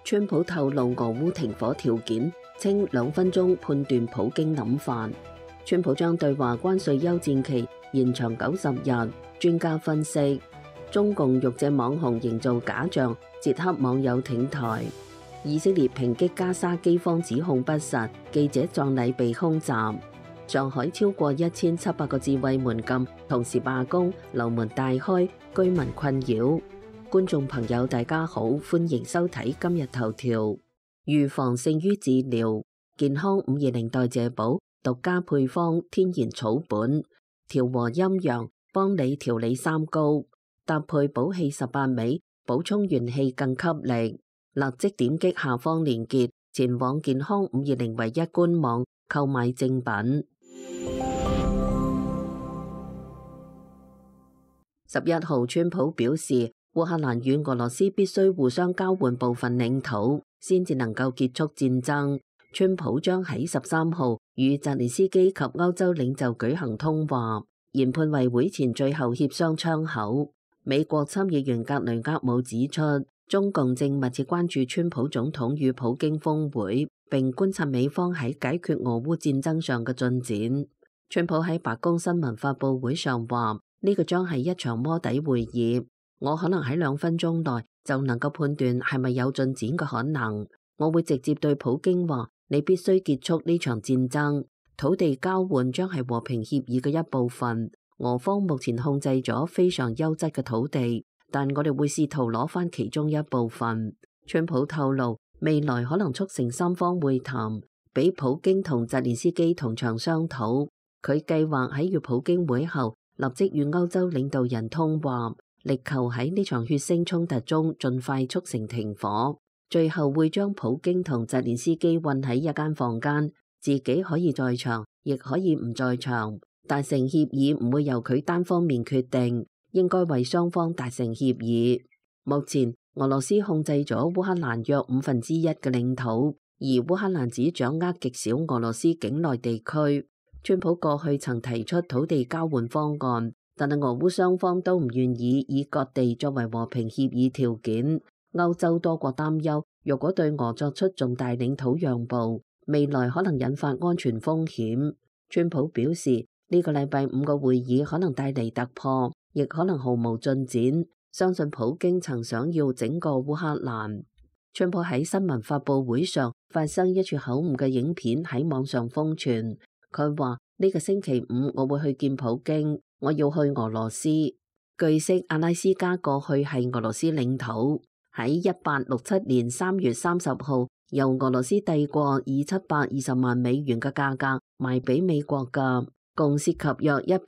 川普透露俄烏停火條件，稱2分鐘判斷普京諗法。川普將對華關稅休戰期延長90日。專家分析，中共欲借網紅營造假象，捷克網友挺台。以色列抨擊加沙饑荒指控不實，記者葬禮被空襲。上海超過1700個智慧門禁同時罷工，樓門大開，居民困擾。觀眾朋友大家好，歡迎收睇今日頭條。預防勝於治療，健康520代謝寶獨家配方天然草本，調和陰陽，幫你調理三高，搭配補氣18味，補充元氣更給力。立即點擊下方連結，前往健康520唯一官網購買正品。11號，川普表示，烏克蘭與俄羅斯必須互相交換部分領土，先至能夠結束戰爭。川普將喺13號與澤連斯基及歐洲領袖舉行通話，研判為會前最後協商窗口。美國參議員格雷厄姆指出，中共正密切關注川普總統與普京峰會，並觀察美方喺解決俄烏戰爭上嘅進展。川普喺白宮新聞發佈會上話，呢個將係一場摸底會議，我可能喺2分鐘內就能夠判斷係咪有進展嘅可能。我會直接對普京話，你必須結束呢場戰爭。土地交換將係和平協議嘅一部分。俄方目前控制咗非常優質嘅土地，但我哋會試圖攞返其中一部分。川普透露，未來可能促成3方會談，俾普京同澤連斯基同場商討。佢計劃喺與普京會後立即與歐洲領導人通話，力求喺呢場血腥衝突中盡快促成停火。最後會將普京同澤連斯基困喺一間房間，自己可以在場，亦可以唔在場。達成協議唔會由佢單方面決定，應該為雙方達成協議。目前俄羅斯控制咗烏克蘭約1/5嘅領土，而烏克蘭只掌握極少俄羅斯境內地區。川普過去曾提出土地交換方案，但係俄烏雙方都唔願意以割地作為和平協議條件。歐洲多國擔憂，若果對俄作出重大領土讓步，未來可能引發安全風險。川普表示，呢個禮拜5個會議可能帶嚟突破，亦可能毫無進展。相信普京曾想要整個烏克蘭。川普喺新聞發佈會上發生一處口誤嘅影片喺網上瘋傳。佢話呢個星期5我會去見普京，我要去俄羅斯。據悉，阿拉斯加過去係俄羅斯領土，喺1867年3月30號由俄羅斯帝國以720萬美元嘅價格賣俾美國㗎。共涉及約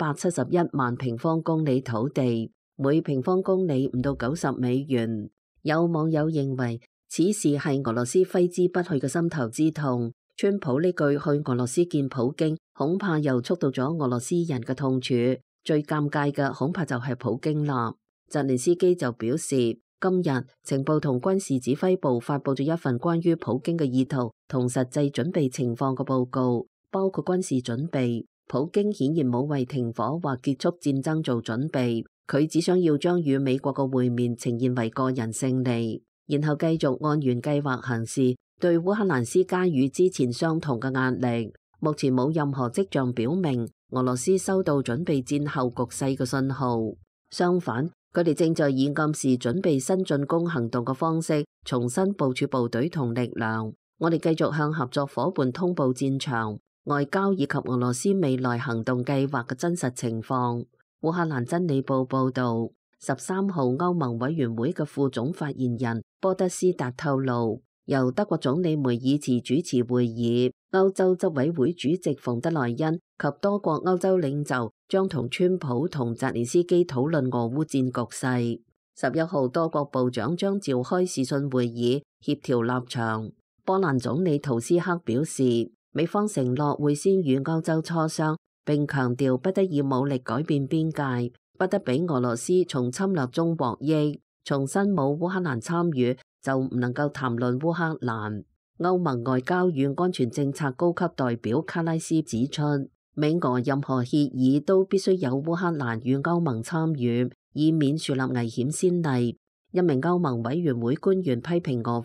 171萬平方公里土地，每平方公里唔到90美元。有網友認為此事係俄羅斯揮之不去嘅心頭之痛。川普呢句去俄羅斯見普京，恐怕又觸到咗俄羅斯人嘅痛處。最尷尬嘅恐怕就係普京啦。澤連斯基就表示，今日情報同軍事指揮部發佈咗一份關於普京嘅意圖同實際準備情況嘅報告，包括軍事準備。普京顯然冇為停火或結束戰爭做準備，佢只想要將與美國嘅會面呈現為個人勝利，然後繼續按原計劃行事，對烏克蘭施加與之前相同嘅壓力。目前冇任何跡象表明俄羅斯收到準備戰後局勢嘅信號，相反，佢哋正在以暗示準備新進攻行動嘅方式重新部署部隊同力量。我哋繼續向合作夥伴通報戰場、外交以及俄羅斯未來行動計劃嘅真實情況。烏克蘭真理報報道，13號歐盟委員會嘅副總發言人波德斯達透露，由德國總理梅爾茨主持會議，歐洲執委會主席馮德萊恩及多國歐洲領袖將同川普同澤連斯基討論俄烏戰局勢。11號多國部長將召開視訊會議，協調立場。波蘭總理圖斯克表示，美方承諾會先與歐洲磋商，並強調不得以武力改變邊界，不得俾俄羅斯從侵略中獲益。重申冇烏克蘭參與就唔能夠談論烏克蘭。歐盟外交與安全政策高級代表卡拉斯指出，美俄任何協議都必須有烏克蘭與歐盟參與，以免樹立危險先例。一名歐盟委員會官員批評俄方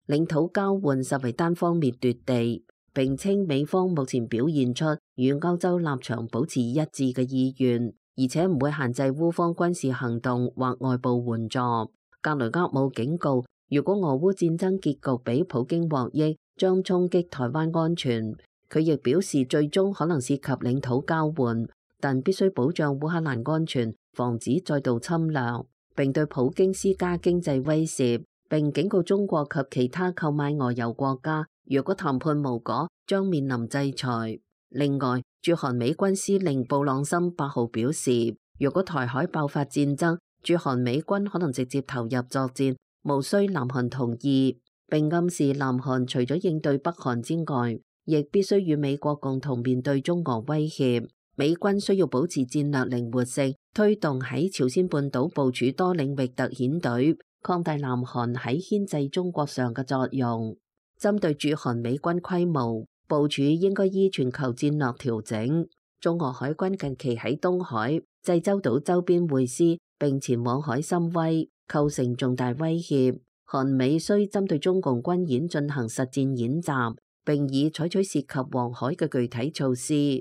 領土交換實為單方面奪地，並稱美方目前表現出與歐洲立場保持一致嘅意願，而且唔會限制烏方軍事行動或外部援助。格雷厄姆警告，如果俄烏戰爭結局俾普京獲益，將衝擊台灣安全。佢亦表示，最終可能涉及領土交換，但必須保障烏克蘭安全，防止再度侵略，並對普京施加經濟威懾，並警告中國及其他購買俄油國家，如果談判無果，將面臨制裁。另外，駐韓美軍司令布朗森8號表示，如果台海爆發戰爭，駐韓美軍可能直接投入作戰，無需南韓同意，並暗示南韓除咗應對北韓之外，亦必須與美國共同面對中俄威脅。美軍需要保持戰略靈活性，推動喺朝鮮半島部署多領域特遣隊，擴大南韓喺牽制中國上嘅作用。針對駐韓美軍規模，部署應該依全球戰略調整。中俄海軍近期喺東海、濟州島周邊會師，並前往海參崴，構成重大威脅。韓美需針對中共軍演進行實戰演習，並已採取涉及黃海嘅具體措施。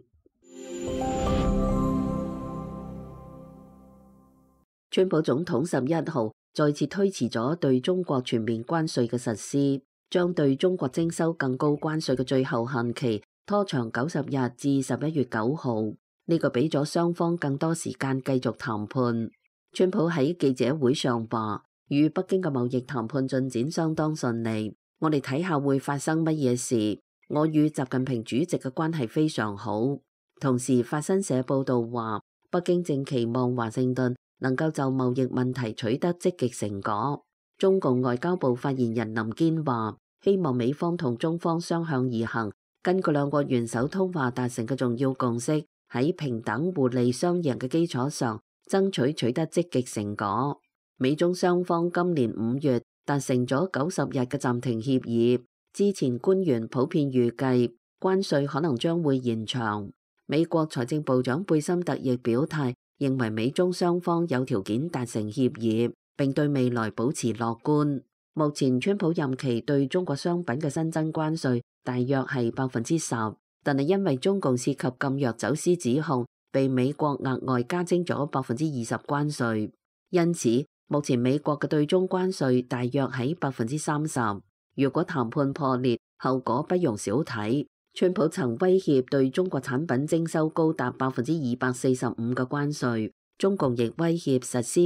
川普總統11號再次推遲咗對中國全面關稅嘅實施，將對中國徵收更高關稅嘅最後限期拖長90日至11月9號。呢個俾咗雙方更多時間繼續談判。川普喺記者會上話，與北京嘅貿易談判進展相當順利，我哋睇下會發生乜嘢事。我與習近平主席嘅關係非常好。同時，法新社報道話，北京正期望華盛頓能夠就貿易問題取得積極成果。中共外交部發言人林堅話，希望美方同中方相向而行，根據兩國元首通話達成嘅重要共識，喺平等互利雙贏嘅基礎上，爭取取得積極成果。美中雙方今年5月達成咗90日嘅暫停協議，之前官員普遍預計關稅可能將會延長。美國財政部長貝森特亦表態，認為美中雙方有條件達成協議，並對未來保持樂觀。目前川普任期對中國商品嘅新增關稅大約係10%，但係因為中共涉及禁藥走私指控，被美國額外加徵咗20%關稅，因此目前美國嘅對中關稅大約喺30%。如果談判破裂，後果不容小睇。川普曾威脅對中國產品徵收高達245%嘅關稅，中共亦威脅實施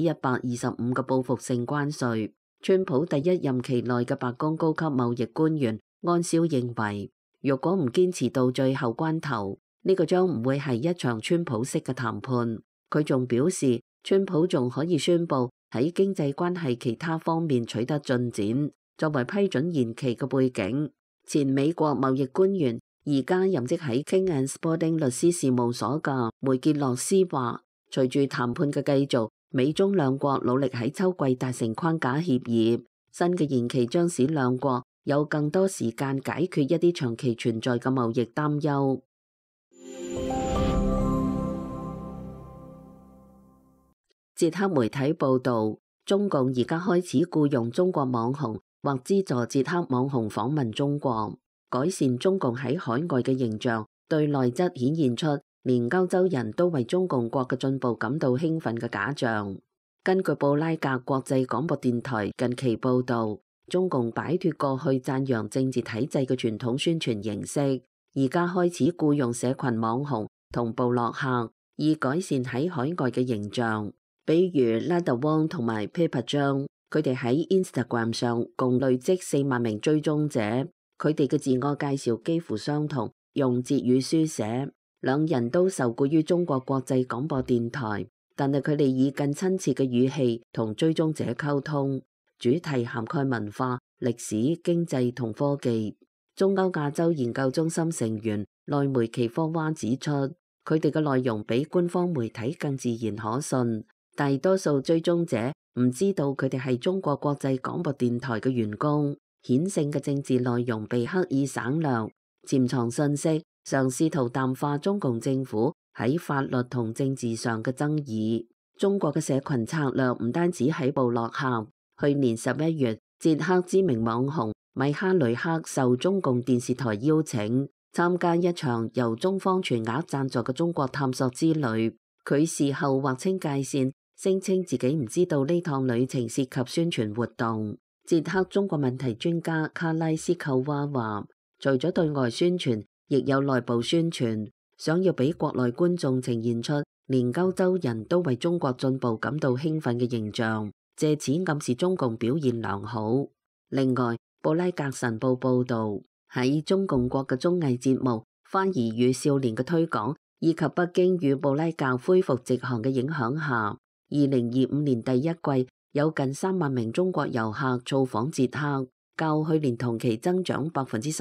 125%嘅報復性關稅。川普第一任期內嘅白宮高級貿易官員安肖認為，如果唔堅持到最後關頭，呢個將唔會係一場川普式嘅談判。佢仲表示，川普仲可以宣布喺經濟關係其他方面取得進展，作為批准延期嘅背景。前美國貿易官員而家任職喺 King and Spalding 律師事務所嘅梅傑洛斯話，隨住談判嘅繼續，美中兩國努力喺秋季達成框架協議，新嘅延期將使兩國有更多時間解決一啲長期存在嘅貿易擔憂。捷克媒體報導，中共而家開始僱用中國網紅或資助捷克網紅訪問中國，改善中共喺海外嘅形象，對內則顯現出連歐洲人都為中共國嘅進步感到興奮嘅假象。根據布拉格國際廣播電台近期報導，中共擺脫過去讚揚政治體制嘅傳統宣傳形式，而家開始僱用社群網紅同部落客，以改善喺海外嘅形象。比如拉特汪同埋 Pepper 張，佢哋喺 Instagram 上共累積4萬名追蹤者，佢哋嘅自我介紹幾乎相同，用捷語書寫。兩人都受僱於中國國際廣播電台，但係佢哋以更親切嘅語氣同追蹤者溝通，主題涵蓋文化、歷史、經濟同科技。中歐亞洲研究中心成員內梅奇科娃指出，佢哋嘅內容比官方媒體更自然可信。大多數追蹤者唔知道佢哋係中國國際廣播電台嘅員工，顯性嘅政治內容被刻意省略，潛藏信息，嘗試圖淡化中共政府喺法律同政治上嘅爭議。中國嘅社群策略唔單止喺部落客，去年11月， 捷克知名網紅米哈雷克受中共電視台邀請參加一場由中方全額贊助嘅中國探索之旅。佢事後劃清界線，聲稱自己唔知道呢趟旅程涉及宣傳活動。捷克中國問題專家卡拉斯寇娃話，除咗對外宣傳，亦有內部宣傳，想要俾國內觀眾呈現出連歐洲人都為中國進步感到興奮嘅形象，借此暗示中共表現良好。另外，布拉格晨報報導，喺中共國嘅綜藝節目《番兒與少年》嘅推廣，以及北京與布拉格恢復直航嘅影響下，2025年第一季有近3萬名中國遊客造訪捷克，較去年同期增長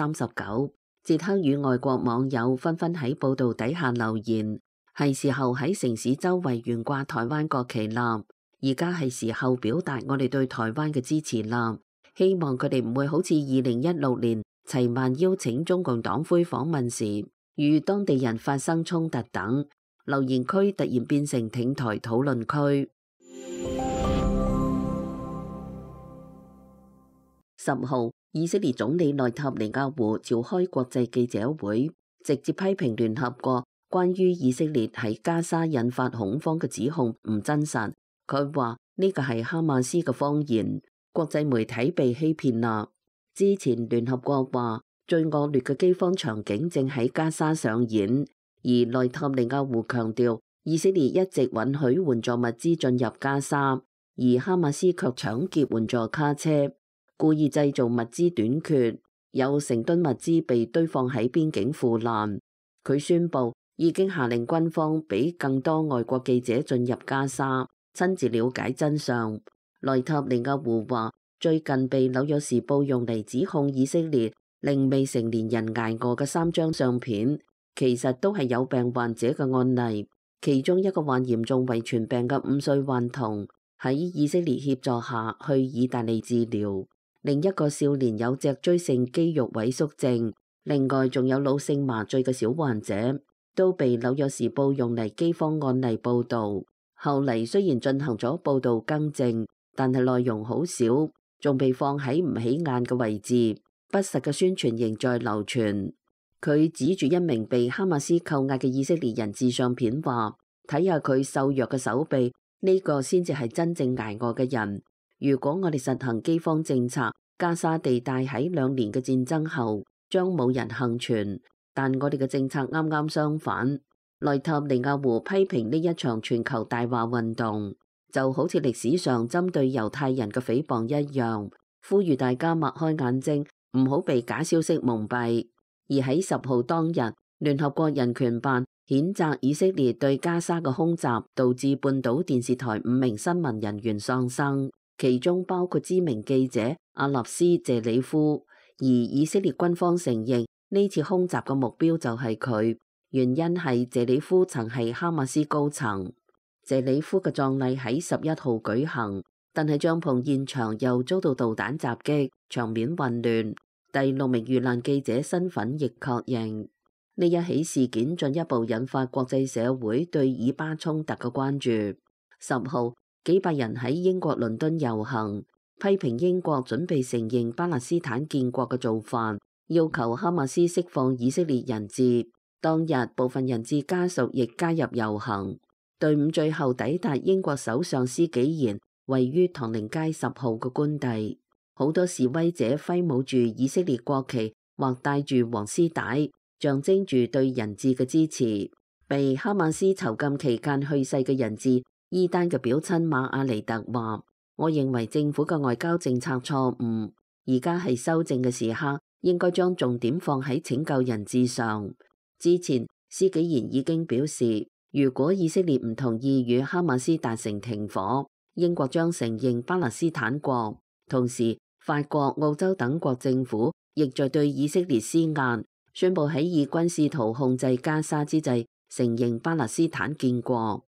39%。捷克與外國網友紛紛喺報導底下留言，係時候喺城市周圍懸掛台灣國旗啦，而家係時候表達我哋對台灣嘅支持啦，希望佢哋唔會好似2016年齊曼邀請中共黨魁訪問時，與當地人發生衝突等。留言區突然變成挺台討論區。10號，以色列總理內塔尼亞胡召開國際記者會，直接批評聯合國關於以色列喺加沙引發恐慌嘅指控唔真實。佢話呢個係哈馬斯嘅謊言，國際媒體被欺騙啦。之前聯合國話最惡劣嘅饑荒場景正喺加沙上演，而內塔尼亞胡強調以色列一直允許援助物資進入加沙，而哈馬斯卻搶劫援助卡車，故意製造物資短缺，有成噸物資被堆放喺邊境腐爛。佢宣布已經下令軍方俾更多外國記者進入加沙，親自了解真相。內塔尼亞胡話，最近被紐約時報用嚟指控以色列令未成年人捱餓嘅3張相片，其實都係有病患者嘅案例。其中一個患嚴重遺傳病嘅5歲患童喺以色列協助下去意大利治療。另一個少年有脊椎性肌肉萎縮症，另外仲有腦性麻醉嘅小患者，都被紐約時報用嚟饑荒案例報導。後嚟雖然進行咗報導更正，但係內容好少，仲被放喺唔起眼嘅位置，不實嘅宣傳仍在流傳。佢指住一名被哈馬斯扣押嘅以色列人質相片話，睇下佢瘦弱嘅手臂，呢個先至係真正捱餓嘅人。如果我哋實行饑荒政策，加沙地帶喺2年嘅戰爭後將冇人幸存。但我哋嘅政策啱啱相反。內塔尼亞胡批評呢一場全球大話運動，就好似歷史上針對猶太人嘅誹謗一樣，呼籲大家擘開眼睛，唔好被假消息蒙蔽。而喺10號當日，聯合國人權辦譴責以色列對加沙嘅空襲，導致半島電視台5名新聞人員喪生。其中包括知名記者阿納斯謝里夫，而以色列軍方承認呢次空襲嘅目標就係佢，原因係謝里夫曾係哈馬斯高層。謝里夫嘅葬禮喺11號舉行，但係帳篷現場又遭到導彈襲擊，場面混亂。第6名遇難記者身份亦確認。呢一起事件進一步引發國際社會對以巴衝突嘅關注。10號，幾百人喺英國倫敦遊行，批評英國準備承認巴勒斯坦建國嘅做法，要求哈馬斯釋放以色列人質。當日部分人質家屬亦加入遊行。隊伍最後抵達英國首相施紀賢位於唐寧街10號嘅官邸，好多示威者揮舞住以色列國旗或帶住黃絲帶，象徵住對人質嘅支持。被哈馬斯囚禁期間去世嘅人質伊丹嘅表親馬阿尼特話，我認為政府嘅外交政策錯誤，而家係修正嘅時刻，應該將重點放喺拯救人質上。之前施紀賢已經表示，如果以色列唔同意與哈馬斯達成停火，英國將承認巴勒斯坦國。同時，法國、澳洲等國政府亦在對以色列施壓，宣布喺以軍試圖控制加沙之際，承認巴勒斯坦建國。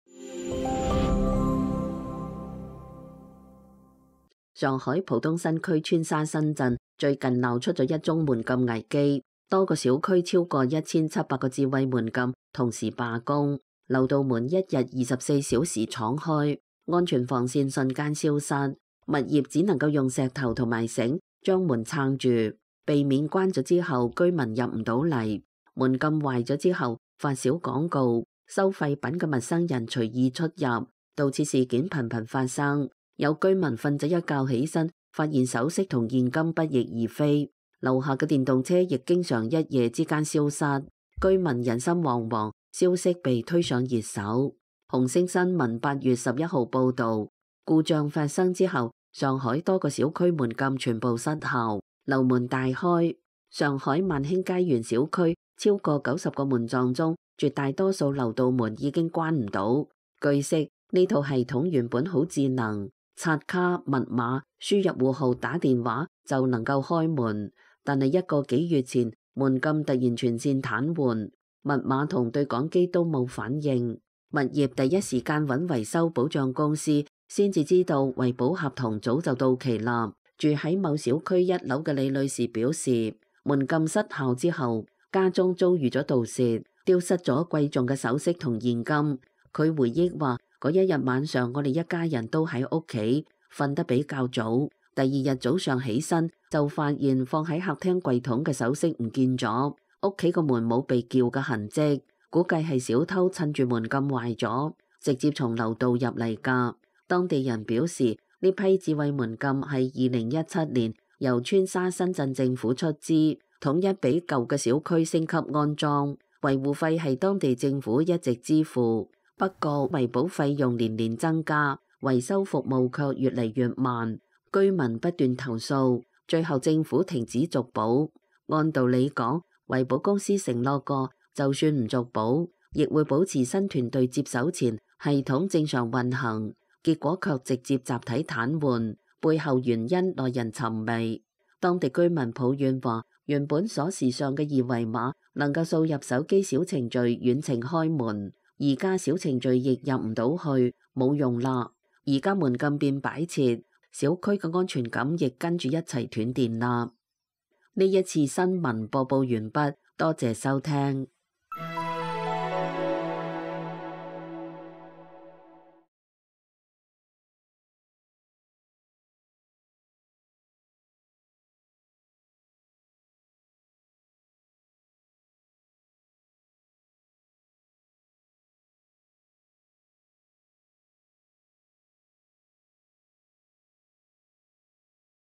上海浦東新區川沙新鎮最近鬧出咗一宗門禁危機，多個小區超過1700個智慧門禁同時罷工，樓道門一日24小時敞開，安全防線瞬間消失。 物業只能夠用石頭同埋繩將門撐住，避免關咗之後居民入唔到嚟。門禁壞咗之後，發小廣告，收廢品嘅陌生人隨意出入，盜竊事件頻頻發生。有居民瞓咗一覺起身，發現首飾同現金不翼而飛。樓下嘅電動車亦經常一夜之間消失，居民人心惶惶，消息被推上熱搜。紅星新聞8月11號報道，故障發生之後，上海多個小區門禁全部失效，樓門大開。上海萬興街園小區超過90個門撞中，絕大多數樓道門已經關唔到。據悉，呢套系統原本好智能，刷卡、密碼、輸入戶號、打電話就能夠開門，但係1個幾月前，門禁突然全線癱瘓，密碼同對講機都冇反應。物業第一時間揾維修保障公司，先至知道維保合同早就到期啦。住喺某小區1樓嘅李女士表示，門禁失效之後，家中遭遇咗盜竊，丟失咗貴重嘅首飾同現金。佢回憶話，嗰一日晚上我哋一家人都喺屋企，瞓得比較早。第二日早上起身就發現放喺客廳櫃桶嘅首飾唔見咗，屋企個門冇被撬嘅痕跡，估計係小偷趁住門禁壞咗，直接從樓道入嚟㗎。當地人表示，呢批智慧門禁係2017年由川沙新鎮政府出資，統一俾舊嘅小區升級安裝，維護費係當地政府一直支付。不過維保費用年年增加，維修服務卻越嚟越慢，居民不斷投訴，最後政府停止續保。按道理講，維保公司承諾過，就算唔續保，亦會保持新團隊接手前系統正常運行，結果卻直接集體癱瘓，背後原因耐人尋味。當地居民抱怨話，原本鎖匙上嘅二維碼能夠掃入手機小程序遠程開門，而家小程序亦入唔到去，冇用啦。而家門禁變擺設，小區嘅安全感亦跟住一齊斷電啦。呢一次新聞播報完畢，多謝收聽。